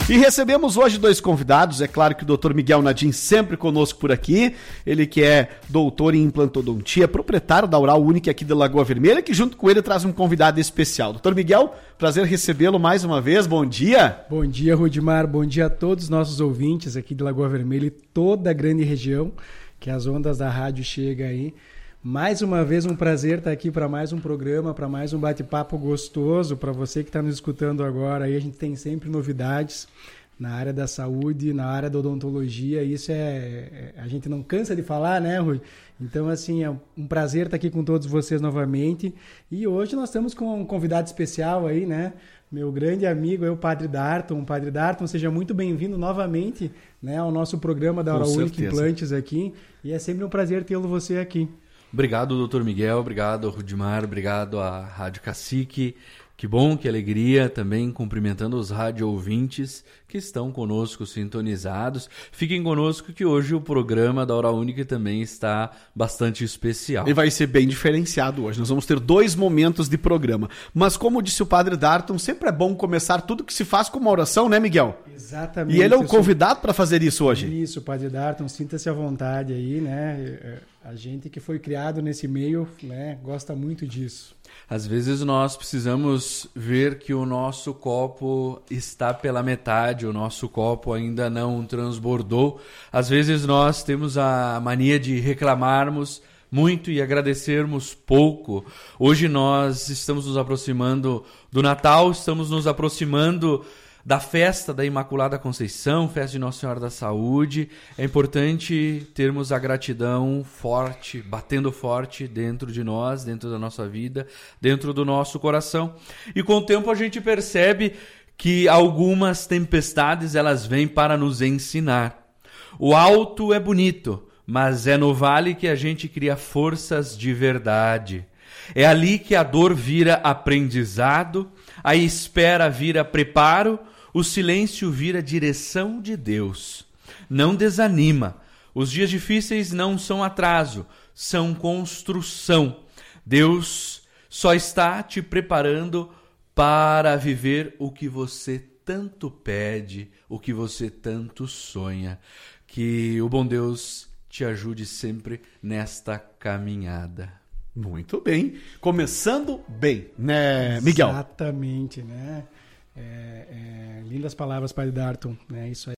E recebemos hoje dois convidados, é claro que o Dr. Miguel Nadim sempre conosco por aqui, ele que é doutor em implantodontia, proprietário da Oral Unique aqui de Lagoa Vermelha, que junto com ele traz um convidado especial. Dr. Miguel, prazer recebê-lo mais uma vez, bom dia. Bom dia, Rudimar, bom dia a todos os nossos ouvintes aqui de Lagoa Vermelha e toda a grande região, que as ondas da rádio chegam aí. Mais uma vez um prazer estar aqui para mais um programa, para mais um bate-papo gostoso. Para você que está nos escutando agora, aí a gente tem sempre novidades na área da saúde, na área da odontologia. Isso a gente não cansa de falar, né, Rui? Então, assim, é um prazer estar aqui com todos vocês novamente. E hoje nós estamos com um convidado especial aí, né? Meu grande amigo é o Padre Darton. Padre Darton, seja muito bem-vindo novamente, né, ao nosso programa da Oral Unique Implantes aqui. E é sempre um prazer tê-lo você aqui. Obrigado, doutor Miguel, obrigado, Rudimar, obrigado à Rádio Cacique. Que bom, que alegria, também cumprimentando os rádio ouvintes que estão conosco sintonizados. Fiquem conosco que hoje o programa da Oral Unique também está bastante especial. E vai ser bem diferenciado hoje. Nós vamos ter 2 momentos de programa. Mas como disse o Padre Darton, sempre é bom começar tudo que se faz com uma oração, né, Miguel? Exatamente. E ele é o convidado para fazer isso hoje. Isso, Padre Darton, sinta-se à vontade aí, né? A gente que foi criado nesse meio, né, gosta muito disso. Às vezes nós precisamos ver que o nosso copo está pela metade, o nosso copo ainda não transbordou. Às vezes nós temos a mania de reclamarmos muito e agradecermos pouco. Hoje nós estamos nos aproximando do Natal, estamos nos aproximando da festa da Imaculada Conceição, festa de Nossa Senhora da Saúde. É importante termos a gratidão forte, batendo forte dentro de nós, dentro da nossa vida, dentro do nosso coração. E com o tempo a gente percebe que algumas tempestades elas vêm para nos ensinar. O alto é bonito, mas é no vale que a gente cria forças de verdade. É ali que a dor vira aprendizado, a espera vira preparo, o silêncio vira direção de Deus. Não desanima. Os dias difíceis não são atraso, são construção. Deus só está te preparando para viver o que você tanto pede, o que você tanto sonha. Que o bom Deus te ajude sempre nesta caminhada. Muito bem. Começando bem, né, Miguel? Exatamente, né? Lindas palavras, Padre Darton, né? Isso aí.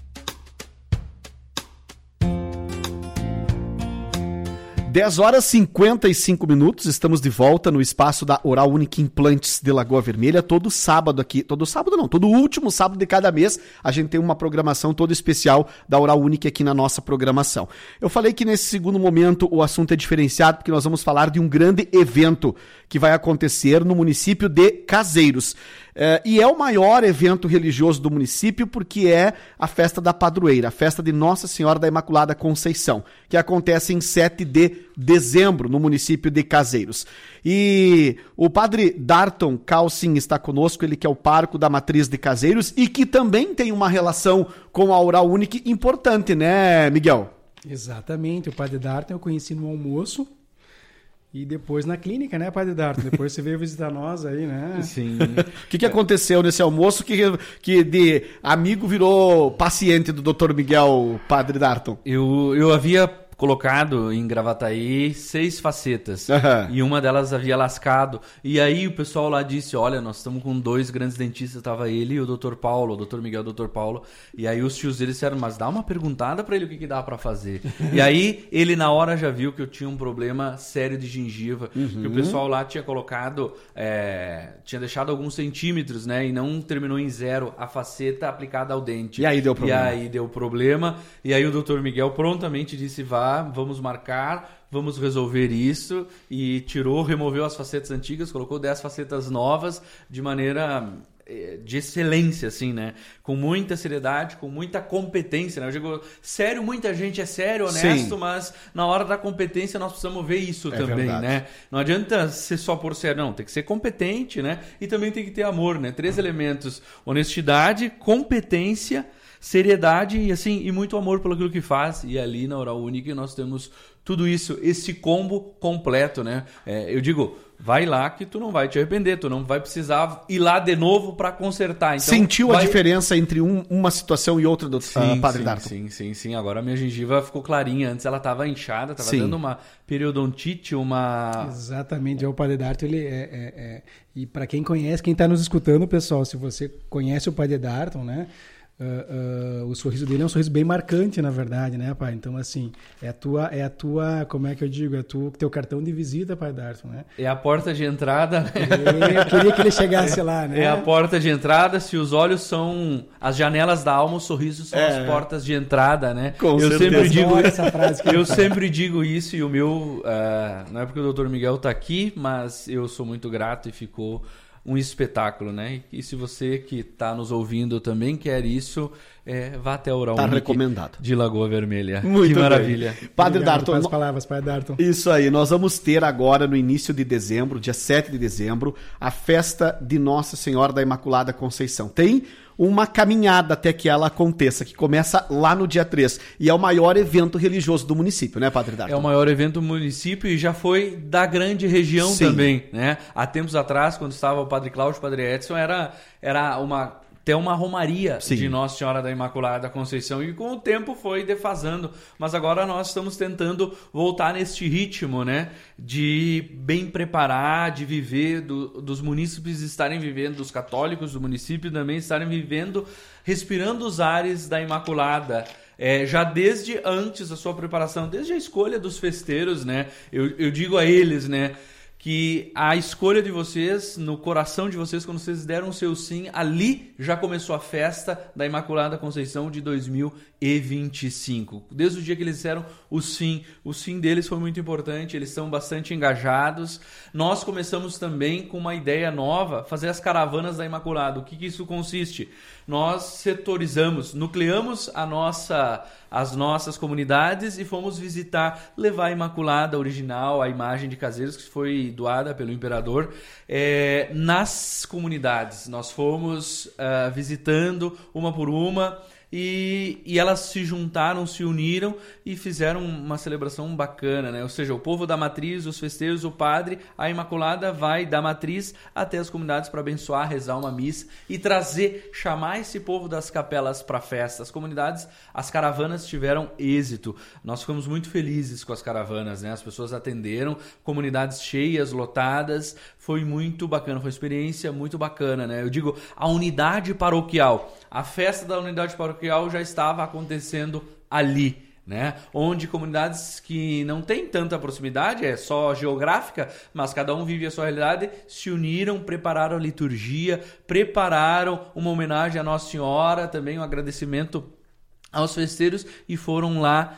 10h55, estamos de volta no espaço da Oral Unique Implantes de Lagoa Vermelha, todo último sábado de cada mês, a gente tem uma programação toda especial da Oral Unique aqui na nossa programação. Eu falei que nesse segundo momento o assunto é diferenciado, porque nós vamos falar de um grande evento que vai acontecer no município de Caseiros. E é o maior evento religioso do município porque é a festa da padroeira, a festa de Nossa Senhora da Imaculada Conceição, que acontece em 7 de dezembro no município de Caseiros. E o Padre Darton Calcin está conosco, ele que é o pároco da Matriz de Caseiros e que também tem uma relação com a Oral Unique importante, né, Miguel? Exatamente, o Padre Darton eu conheci no almoço. E depois na clínica, né, Padre Darton? Depois você veio visitar nós aí, né? Sim. O que aconteceu nesse almoço que de amigo virou paciente do Dr. Miguel, Padre Darton? Eu havia colocado em Gravataí 6 facetas e uma delas havia lascado. E aí o pessoal lá disse, olha, nós estamos com 2 grandes dentistas, estava ele e o Dr. Paulo, o Dr. Miguel e o Dr. Paulo. E aí os tios deles disseram, mas dá uma perguntada para ele o que dá para fazer. E aí ele na hora já viu que eu tinha um problema sério de gengiva, que o pessoal lá tinha colocado, tinha deixado alguns centímetros, né, e não terminou em 0 a faceta aplicada ao dente. E aí deu problema. E aí o Dr. Miguel prontamente disse, vamos marcar, vamos resolver isso, e removeu as facetas antigas, colocou 10 facetas novas de maneira de excelência, assim, né? Com muita seriedade, com muita competência, né? Eu digo, sério, muita gente é sério, honesto, sim, mas na hora da competência nós precisamos ver isso também, verdade, né? Não adianta ser só por sério, não, tem que ser competente, né? E também tem que ter amor, né? 3 elementos: honestidade, competência, seriedade e assim, e muito amor pelo aquilo que faz. E ali na Oral Unique nós temos tudo isso, esse combo completo, né? Eu digo, vai lá que tu não vai te arrepender, tu não vai precisar ir lá de novo para consertar. Então, sentiu a diferença entre uma situação e outra do Padre Darton? Sim. Agora a minha gengiva ficou clarinha. Antes ela estava inchada, estava dando uma periodontite, Exatamente, o Padre Darton, ele e para quem conhece, quem está nos escutando, pessoal, se você conhece o Padre Darton, né? O sorriso dele é um sorriso bem marcante, na verdade, né, pai? Então, assim, é a tua, como é que eu digo? Teu cartão de visita, Pai Darton, né? É a porta de entrada, né? Eu queria que ele chegasse lá, né? É a porta de entrada. Se os olhos são as janelas da alma, os sorrisos são as portas de entrada, né? Com certeza. Eu sempre digo isso, e o meu, não é porque o Dr. Miguel tá aqui, mas eu sou muito grato e ficou um espetáculo, né? E se você que está nos ouvindo também quer isso, vá até a Oral Unique recomendado. De Lagoa Vermelha. Muito que maravilha. Bem. Padre Darton, as palavras, Padre Darton. Isso aí, nós vamos ter agora no início de dezembro, dia 7 de dezembro, a festa de Nossa Senhora da Imaculada Conceição. Tem uma caminhada até que ela aconteça, que começa lá no dia 3. E é o maior evento religioso do município, né, Padre Darton? É o maior evento do município e já foi da grande região também, né? Há tempos atrás, quando estava o Padre Cláudio, o Padre Edson, era até uma romaria de Nossa Senhora da Imaculada Conceição, e com o tempo foi defasando, mas agora nós estamos tentando voltar neste ritmo, né, de bem preparar, de viver, dos munícipes estarem vivendo, dos católicos do município também estarem vivendo, respirando os ares da Imaculada, já desde antes da sua preparação, desde a escolha dos festeiros, né, eu digo a eles, né, que a escolha de vocês, no coração de vocês, quando vocês deram o seu sim, ali já começou a festa da Imaculada Conceição de 2025. Desde o dia que eles disseram o sim deles foi muito importante, eles estão bastante engajados. Nós começamos também com uma ideia nova, fazer as caravanas da Imaculada. O que isso consiste? Nós setorizamos, nucleamos as nossas comunidades e fomos visitar, levar a Imaculada original, a imagem de Caseiros, que foi doada pelo imperador, nas comunidades. Nós fomos visitando uma por uma, e elas se juntaram, se uniram e fizeram uma celebração bacana, né? Ou seja, o povo da matriz, os festeiros, o padre, a Imaculada vai da matriz até as comunidades para abençoar, rezar uma missa e chamar esse povo das capelas para a festa. As comunidades, as caravanas tiveram êxito. Nós ficamos muito felizes com as caravanas, né? As pessoas atenderam, comunidades cheias, lotadas, foi muito bacana, foi uma experiência muito bacana, né? Eu digo, a unidade paroquial, a festa da unidade paroquial já estava acontecendo ali, né? Onde comunidades que não têm tanta proximidade, é só geográfica, mas cada um vive a sua realidade, se uniram, prepararam a liturgia, prepararam uma homenagem à Nossa Senhora, também um agradecimento aos festeiros, e foram lá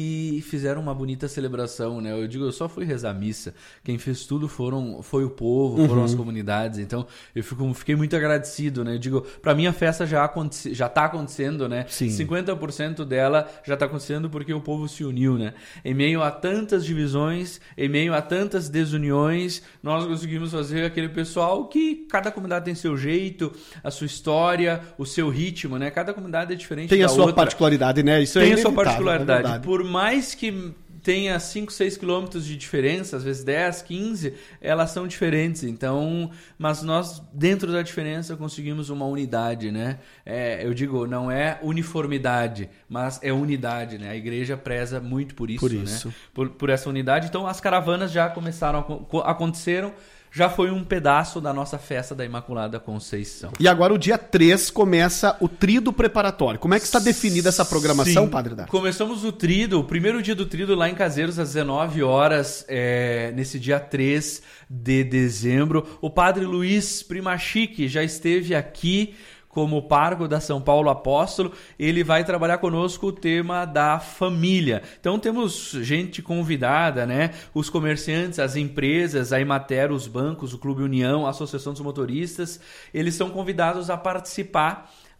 e fizeram uma bonita celebração, né? Eu digo, eu só fui rezar a missa. Quem fez tudo foi o povo, foram as comunidades. Então, eu fiquei muito agradecido, né? Eu digo, para mim a festa já está acontecendo, né? Sim. 50% dela já está acontecendo porque o povo se uniu, né? Em meio a tantas divisões, em meio a tantas desuniões, nós conseguimos fazer aquele pessoal que cada comunidade tem seu jeito, a sua história, o seu ritmo, né? Cada comunidade é diferente da outra. Tem a sua particularidade, né? Isso tem a sua particularidade. Por mais que tenha 5, 6 quilômetros de diferença, às vezes 10, 15, elas são diferentes. Então, mas nós, dentro da diferença, conseguimos uma unidade, né? Eu digo, não é uniformidade, mas é unidade, né? A igreja preza muito por isso, né? Por essa unidade. Então, as caravanas já aconteceram, já foi um pedaço da nossa festa da Imaculada Conceição. E agora o dia 3 começa o tríduo preparatório. Como é que está definida essa programação, Padre Darton? Começamos o primeiro dia do tríduo lá em Caseiros às 19 horas, nesse dia 3 de dezembro. O Padre Luiz Primachique já esteve aqui como pároco da São Paulo Apóstolo, ele vai trabalhar conosco o tema da família. Então temos gente convidada, né? Os comerciantes, as empresas, a Emater, os bancos, o Clube União, a Associação dos Motoristas, eles são convidados a participar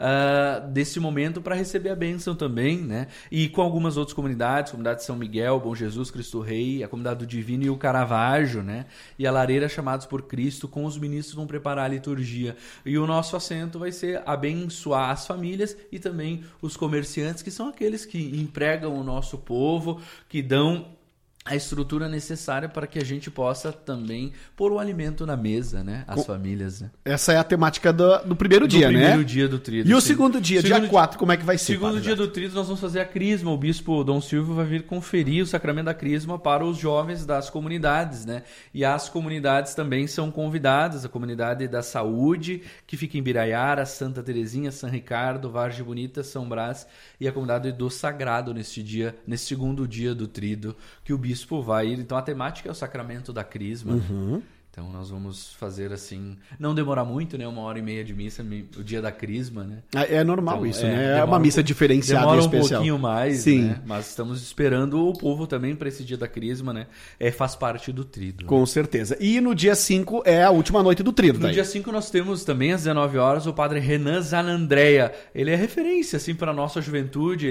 desse momento para receber a bênção também, né? E com algumas outras comunidades, comunidade de São Miguel, Bom Jesus, Cristo Rei, a comunidade do Divino e o Caravaggio, né? E a Lareira Chamados por Cristo, com os ministros vão preparar a liturgia. E o nosso assento vai ser abençoar as famílias e também os comerciantes, que são aqueles que empregam o nosso povo, que dão a estrutura necessária para que a gente possa também pôr o alimento na mesa, né? As famílias, né? Essa é a temática do primeiro dia, né? Do primeiro dia do Tríduo. E o segundo dia, dia 4, como é que vai ser? Segundo dia do Tríduo, nós vamos fazer a crisma. O bispo Dom Silvio vai vir conferir o sacramento da crisma para os jovens das comunidades, né? E as comunidades também são convidadas, a comunidade da saúde, que fica em Biraiara, Santa Terezinha, São Ricardo, Vargem Bonita, São Brás, e a comunidade do Sagrado nesse segundo dia do Tríduo, que o bispo vai ir. Então a temática é o sacramento da crisma. Uhum. Então nós vamos fazer assim, não demorar muito, né? 1h30 de missa, o dia da crisma, né? É normal então, isso, né? É uma missa diferenciada e especial. Demora um pouquinho mais, sim, né? Mas estamos esperando o povo também para esse dia da crisma, né? Faz parte do Tríduo. Com certeza. E no dia 5 é a última noite do Tríduo. No dia 5 nós temos também às 19 horas o padre Renan Zanandrea. Ele é referência assim para a nossa juventude,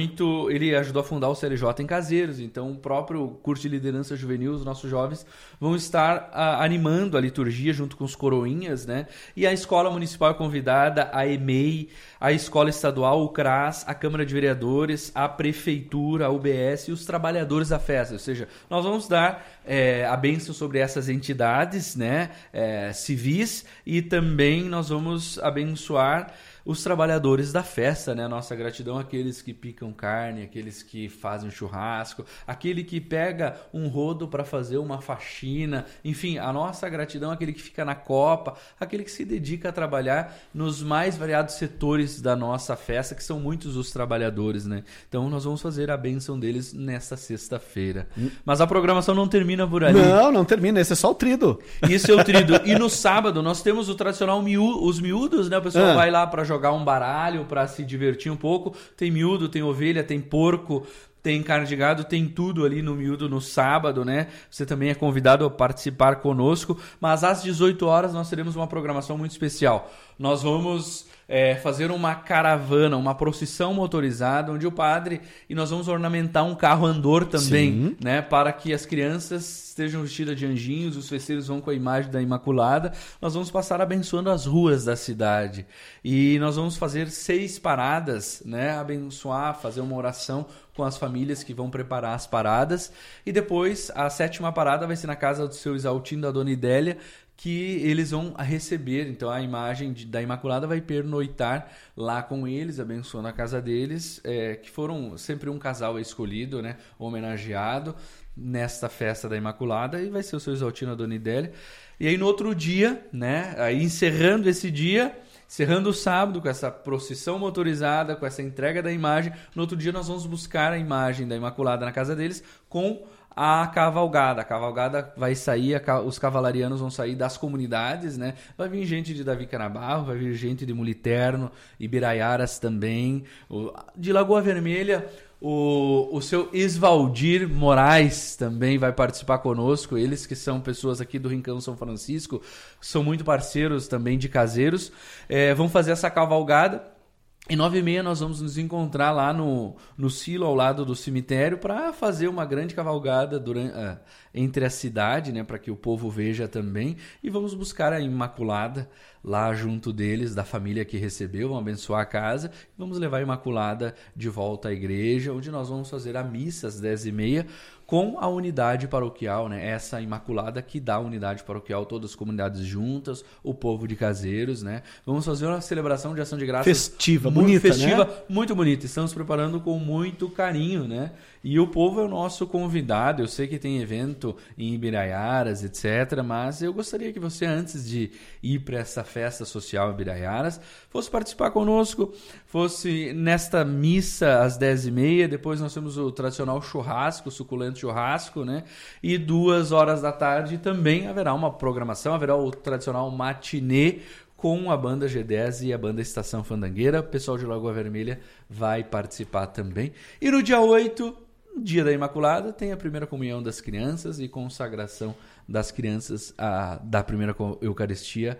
ele ajudou a fundar o CLJ em Caseiros, então o próprio curso de liderança juvenil, os nossos jovens vão estar animando a liturgia junto com os coroinhas, né? E a escola municipal é convidada, a EMEI, a escola estadual, o CRAS, a Câmara de Vereadores, a Prefeitura, a UBS e os trabalhadores da festa. Ou seja, nós vamos dar a bênção sobre essas entidades, né? Civis, e também nós vamos abençoar os trabalhadores da festa, né? Nossa gratidão àqueles que picam carne, aqueles que fazem churrasco, aquele que pega um rodo para fazer uma faxina, enfim, a nossa gratidão àquele que fica na copa, aquele que se dedica a trabalhar nos mais variados setores da nossa festa, que são muitos os trabalhadores, né? Então nós vamos fazer a bênção deles nesta sexta-feira. Mas a programação não termina por ali. Não termina, esse é só o Tríduo. Isso é o Tríduo. E no sábado nós temos o tradicional os miúdos, né? O pessoal vai lá para jogar um baralho, para se divertir um pouco. Tem miúdo, tem ovelha, tem porco, tem carne de gado, tem tudo ali no miúdo no sábado, né? Você também é convidado a participar conosco. Mas às 18 horas nós teremos uma programação muito especial. Nós vamos fazer uma caravana, uma procissão motorizada, onde o padre, e nós vamos ornamentar um carro andor também, né? Para que as crianças estejam vestidas de anjinhos, os festeiros vão com a imagem da Imaculada. Nós vamos passar abençoando as ruas da cidade. E nós vamos fazer 6 paradas, né? Abençoar, fazer uma oração com as famílias que vão preparar as paradas. E depois, a 7ª parada vai ser na casa do seu Isaltino, da Dona Idélia, que eles vão receber. Então a imagem da Imaculada vai pernoitar lá com eles, abençoando a casa deles, que foram sempre um casal escolhido, né? Homenageado nesta festa da Imaculada, e vai ser o seu Isaltino, a Dona Idélia. E aí no outro dia, né? Aí encerrando esse dia, encerrando o sábado com essa procissão motorizada, com essa entrega da imagem, no outro dia nós vamos buscar a imagem da Imaculada na casa deles com a cavalgada. A cavalgada vai sair, os cavalarianos vão sair das comunidades, né? Vai vir gente de Davi Canabarro, vai vir gente de Muliterno, Ibiraiaras também, de Lagoa Vermelha. O seu Isvaldir Moraes também vai participar conosco, eles que são pessoas aqui do Rincão São Francisco, são muito parceiros também de Caseiros, vão fazer essa cavalgada. E 9h30 nós vamos nos encontrar lá no silo, ao lado do cemitério, para fazer uma grande cavalgada entre a cidade, né, para que o povo veja também. E vamos buscar a Imaculada lá junto deles, da família que recebeu, vamos abençoar a casa. E vamos levar a Imaculada de volta à igreja, onde nós vamos fazer a missa às 10h30, com a unidade paroquial, né? Essa Imaculada que dá a unidade paroquial, todas as comunidades juntas, o povo de Caseiros, né? Vamos fazer uma celebração de ação de graças festiva, muito bonita, festiva, né? Muito bonita. Estamos preparando com muito carinho, né? E o povo é o nosso convidado. Eu sei que tem evento em Ibiraiaras, etc. Mas eu gostaria que você, antes de ir para essa festa social em Ibiraiaras, fosse participar conosco, fosse nesta missa às 10h30. Depois nós temos o tradicional churrasco, suculento churrasco, né? E 2h da tarde também haverá uma programação, haverá o tradicional matinê com a banda G10 e a banda Estação Fandangueira. O pessoal de Lagoa Vermelha vai participar também. E no dia 8, dia da Imaculada, tem a primeira comunhão das crianças e consagração das crianças da primeira Eucaristia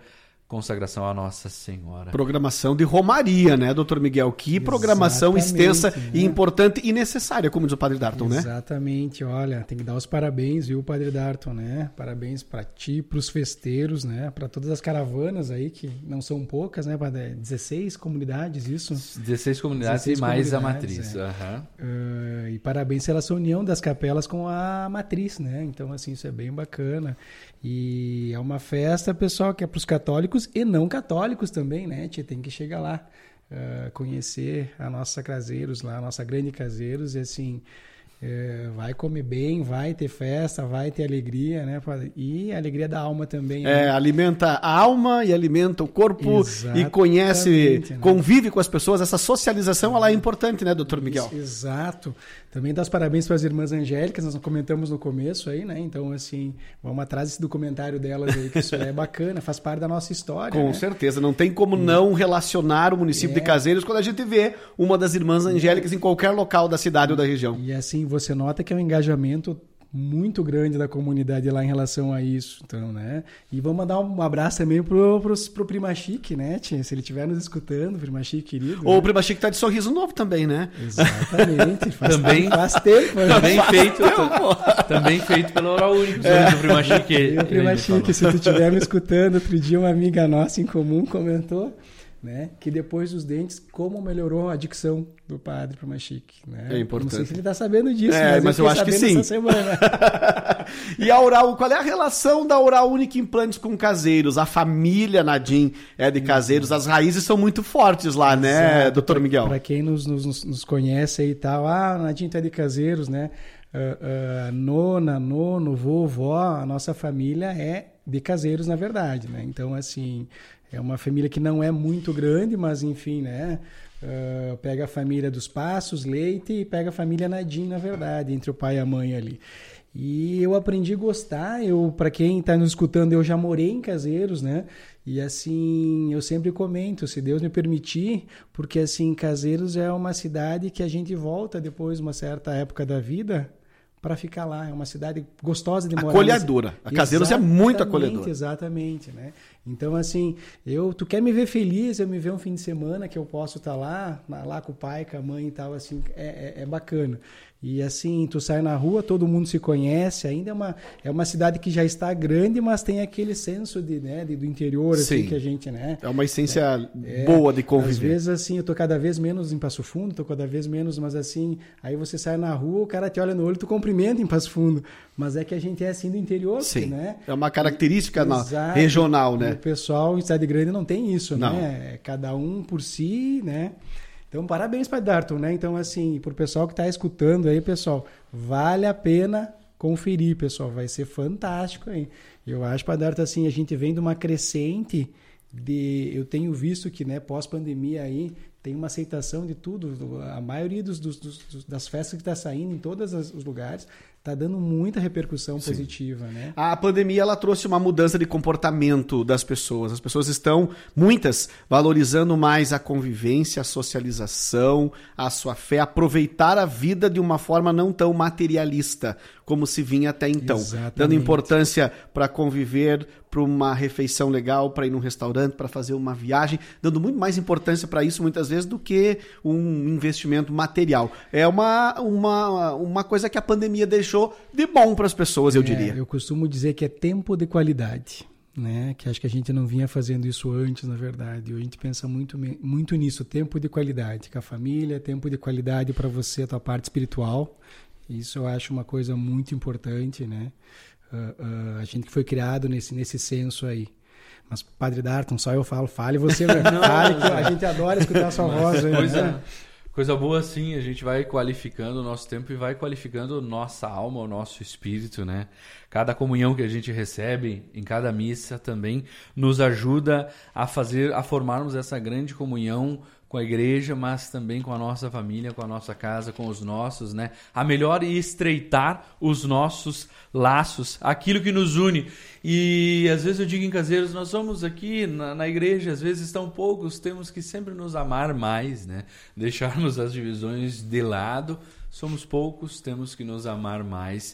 consagração à Nossa Senhora. Programação de Romaria, né, Dr. Miguel? Que programação extensa, né? E importante e necessária, como diz o Padre Darton, né? Exatamente, olha, tem que dar os parabéns, viu, Padre Darton, né? Parabéns para ti, para os festeiros, né? Para todas as caravanas aí, que não são poucas, né, Padre? 16 comunidades, isso? 16 comunidades 16 e mais a matriz. E parabéns pela sua união das capelas com a matriz, né? Então, assim, isso é bem bacana. E é uma festa, pessoal, que é para os católicos e não católicos também, né? Tem que chegar lá, conhecer a nossa Caseiros lá, a nossa grande Caseiros, e assim, vai comer bem, vai ter festa, vai ter alegria, né? E a alegria da alma também. Né? Alimenta a alma e alimenta o corpo. Exatamente, e conhece, né? Convive com as pessoas. Essa socialização, ela é importante, né, doutor Miguel? Exato. Também dá os parabéns para as irmãs angélicas, nós comentamos no começo aí, né? Então, assim, vamos atrás desse documentário delas aí, que isso é bacana, faz parte da nossa história. Com certeza, não tem como não relacionar o município de Caseiros quando a gente vê uma das irmãs angélicas em qualquer local da cidade ou da região. E assim, você nota que é um engajamento muito grande da comunidade lá em relação a isso, então, né? E vamos mandar um abraço também pro Prima Chique, né, tia? Se ele estiver nos escutando, Prima Chique querido. Ou o Prima Chique tá de sorriso novo também, né? Exatamente. Faz tempo. Também feito pelo Oral Único, do Prima Chique. E o Prima Chique, se tu estiver me escutando, outro dia uma amiga nossa em comum comentou, né, que depois dos dentes, como melhorou a dicção do padre Prima Chique, né? É importante. Não sei se ele está sabendo disso, mas eu acho que sim. E a Oral, qual é a relação da Oral Única Implantes com Caseiros? A família Nadim é de Caseiros, as raízes são muito fortes lá, né, doutor Miguel? Para quem nos conhece aí e tal, Nadim tá de Caseiros, né? Nona, nono, vovó, a nossa família é de Caseiros, na verdade, né? Então, assim, é uma família que não é muito grande, mas enfim, né? Pega a família dos Passos, Leite, e pega a família Nadim, na verdade, entre o pai e a mãe ali. E eu aprendi a gostar, para quem está nos escutando, eu já morei em Caseiros, né? E assim, eu sempre comento, se Deus me permitir, porque assim, Caseiros é uma cidade que a gente volta depois de uma certa época da vida para ficar lá. É uma cidade gostosa de morar. Acolhedora. A Caseiros é muito acolhedora. Exatamente, né? Então, assim, tu quer me ver feliz, eu me ver um fim de semana que eu posso estar lá com o pai, com a mãe e tal, assim, é bacana. E assim, tu sai na rua, todo mundo se conhece, ainda é uma cidade que já está grande, mas tem aquele senso do interior, assim, que a gente, né? É uma essência boa de conviver. Às vezes, assim, eu tô cada vez menos em Passo Fundo, tô cada vez menos, mas assim, aí você sai na rua, o cara te olha no olho, tu cumprimenta em Passo Fundo. Mas é que a gente é assim do interior, né? É uma característica regional, né? O pessoal em cidade grande não tem isso, não. Né? É cada um por si, né? Então, parabéns para Darton, né? Então, assim, pro pessoal que está escutando aí, pessoal, vale a pena conferir, pessoal. Vai ser fantástico aí. Eu acho, para Darton, assim, a gente vem de uma crescente eu tenho visto que, né, pós-pandemia aí, tem uma aceitação de tudo. A maioria das festas que está saindo em todos os lugares está dando muita repercussão positiva, né? A pandemia, ela trouxe uma mudança de comportamento das pessoas. As pessoas estão, muitas, valorizando mais a convivência, a socialização, a sua fé, aproveitar a vida de uma forma não tão materialista como se vinha até então. Exatamente. Dando importância para conviver, para uma refeição legal, para ir num restaurante, para fazer uma viagem, dando muito mais importância para isso muitas vezes do que um investimento material. É uma coisa que a pandemia deixou de bom para as pessoas, eu diria. Eu costumo dizer que é tempo de qualidade, né? Que acho que a gente não vinha fazendo isso antes, na verdade. Hoje a gente pensa muito nisso, tempo de qualidade com a família, tempo de qualidade para você, a tua parte espiritual. Isso eu acho uma coisa muito importante, né? A gente que foi criado nesse senso aí. Mas, Padre Darton, só eu fale você, né? Fale, que a gente adora escutar a sua voz. Né? Coisa boa, sim, a gente vai qualificando o nosso tempo e vai qualificando nossa alma, o nosso espírito, né? Cada comunhão que a gente recebe em cada missa também nos ajuda a formarmos essa grande comunhão com a igreja, mas também com a nossa família, com a nossa casa, com os nossos, né? A melhor estreitar os nossos laços, aquilo que nos une. E às vezes eu digo em Caseiros, nós somos aqui na igreja, às vezes tão poucos, temos que sempre nos amar mais, né? Deixarmos as divisões de lado, somos poucos, temos que nos amar mais.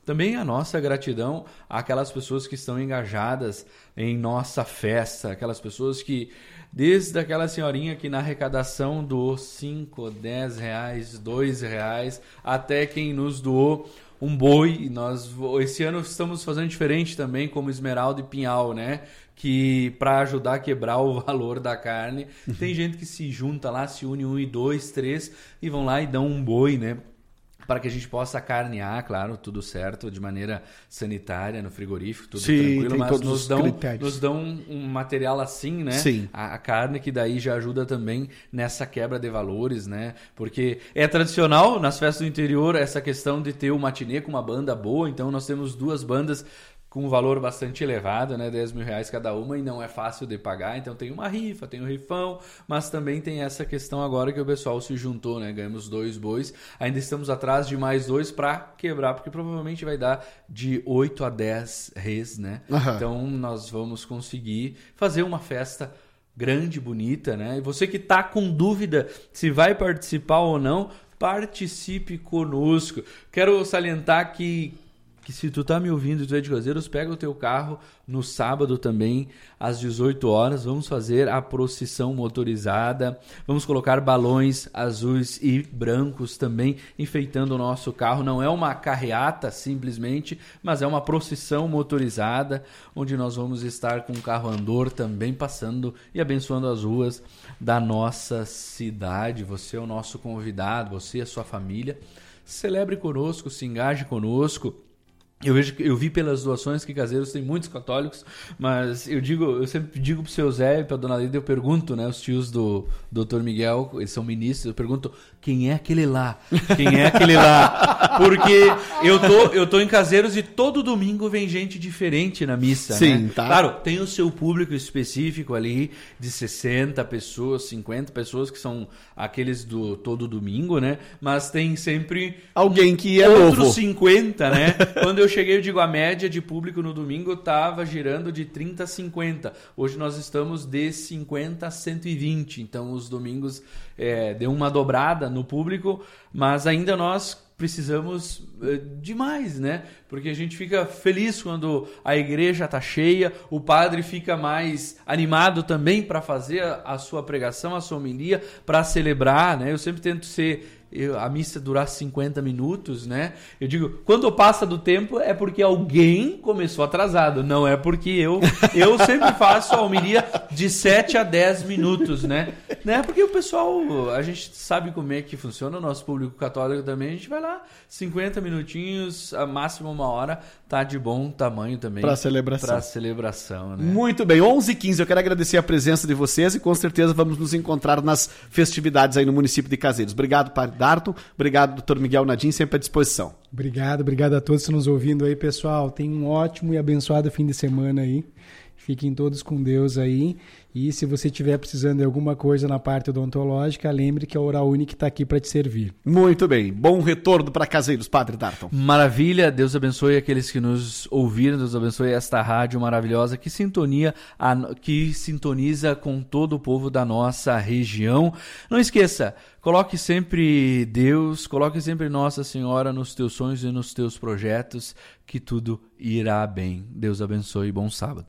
também a nossa gratidão àquelas pessoas que estão engajadas em nossa festa, aquelas pessoas que, desde aquela senhorinha que na arrecadação doou 5, 10 reais, 2 reais, até quem nos doou um boi. Nós esse ano estamos fazendo diferente também, como Esmeralda e Pinhal, né? Que para ajudar a quebrar o valor da carne, tem gente que se junta lá, se une 1 e 2, 3 e vão lá e dão um boi, né? Para que a gente possa carnear, claro, tudo certo, de maneira sanitária, no frigorífico, tudo tranquilo, mas nos dão um material assim, né? Sim. A carne, que daí já ajuda também nessa quebra de valores, né? Porque é tradicional nas festas do interior essa questão de ter o matinê com uma banda boa, então nós temos 2 bandas com um valor bastante elevado, né? 10 mil reais cada uma, e não é fácil de pagar. Então tem uma rifa, tem um rifão, mas também tem essa questão agora que o pessoal se juntou, né? Ganhamos 2 bois, ainda estamos atrás de mais 2 para quebrar, porque provavelmente vai dar de 8 a 10 res, né? Uhum. Então nós vamos conseguir fazer uma festa grande, bonita, né? E você que está com dúvida se vai participar ou não, participe conosco. Quero salientar que se tu tá me ouvindo e tu é de Cazeiros, pega o teu carro no sábado também, às 18 horas, vamos fazer a procissão motorizada, vamos colocar balões azuis e brancos também, enfeitando o nosso carro. Não é uma carreata simplesmente, mas é uma procissão motorizada, onde nós vamos estar com o carro andor também passando e abençoando as ruas da nossa cidade. Você é o nosso convidado, você e a sua família. Celebre conosco, se engaje conosco. Eu vi pelas doações que Cazeiros tem muitos católicos, mas eu sempre digo pro seu Zé e pra dona Lida, eu pergunto, né, os tios do Dr. Miguel, eles são ministros, eu pergunto, quem é aquele lá? Quem é aquele lá? Porque eu tô em Cazeiros e todo domingo vem gente diferente na missa, sim, né? Tá. Claro, tem o seu público específico ali, de 60 pessoas, 50 pessoas, que são aqueles do todo domingo, né? Mas tem sempre alguém que é outros novo. 50, né? Quando eu cheguei, eu digo, a média de público no domingo estava girando de 30 a 50. Hoje nós estamos de 50 a 120. Então, os domingos deu uma dobrada no público, mas ainda nós precisamos de mais, né? Porque a gente fica feliz quando a igreja está cheia, o padre fica mais animado também para fazer a sua pregação, a sua homilia, para celebrar, né? Eu sempre tento a missa durar 50 minutos, né? Eu digo, quando passa do tempo é porque alguém começou atrasado, não é porque eu sempre faço a homilia de 7 a 10 minutos, né? Porque o pessoal, a gente sabe como é que funciona, o nosso público católico também, a gente vai lá, 50 minutinhos, a máximo 1 hora, tá de bom tamanho também. Para celebração, né? Muito bem, 11h15, eu quero agradecer a presença de vocês e com certeza vamos nos encontrar nas festividades aí no município de Cazeiros. Obrigado, Padre Darton, obrigado, Dr. Miguel Nadim, sempre à disposição. Obrigado a todos que estão nos ouvindo aí, pessoal. Tenham um ótimo e abençoado fim de semana aí. Fiquem todos com Deus aí. E se você estiver precisando de alguma coisa na parte odontológica, lembre que a Oral Unique está aqui para te servir. Muito bem. Bom retorno para Cazeiros, Padre Darton. Maravilha. Deus abençoe aqueles que nos ouviram. Deus abençoe esta rádio maravilhosa que sintoniza com todo o povo da nossa região. Não esqueça, coloque sempre Deus, coloque sempre Nossa Senhora nos teus sonhos e nos teus projetos, que tudo irá bem. Deus abençoe e bom sábado.